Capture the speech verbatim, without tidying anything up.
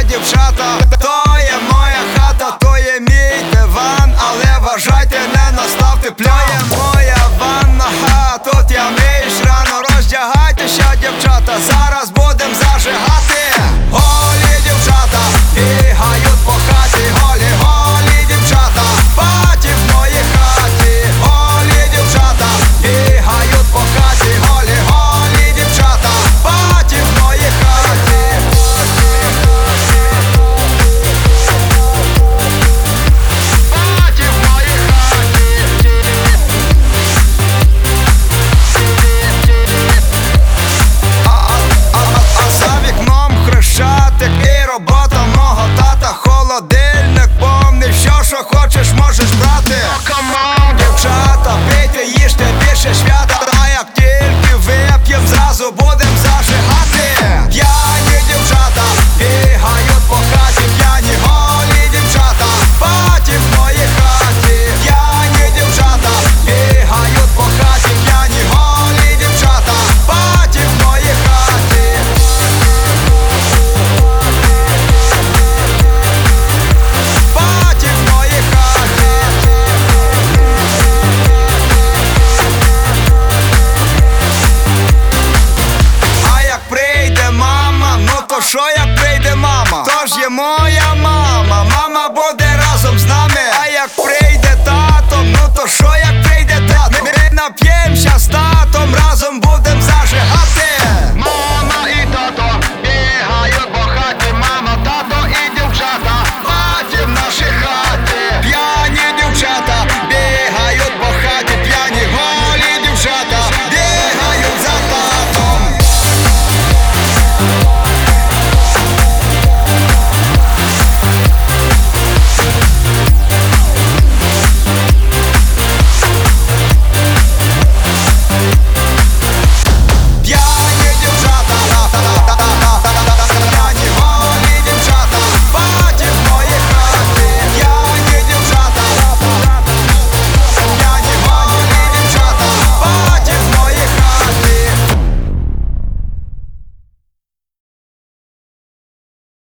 дівчата, то є моя хата, то є мій диван, але вважайте, не настав теплює моя ванна, ха, тут я миюсь рано. Роздягайтеся, дівчата, зараз будем зажигати. Голі дівчата бігають по хаті, голі, голі дівчата, паті в моїй хаті. Голі дівчата бігають по хаті, голі, голі дівчата, паті в моїй хаті. Паті в моїй хаті. А, а, а, а за вікном хрещатик і робота мого тата, холоди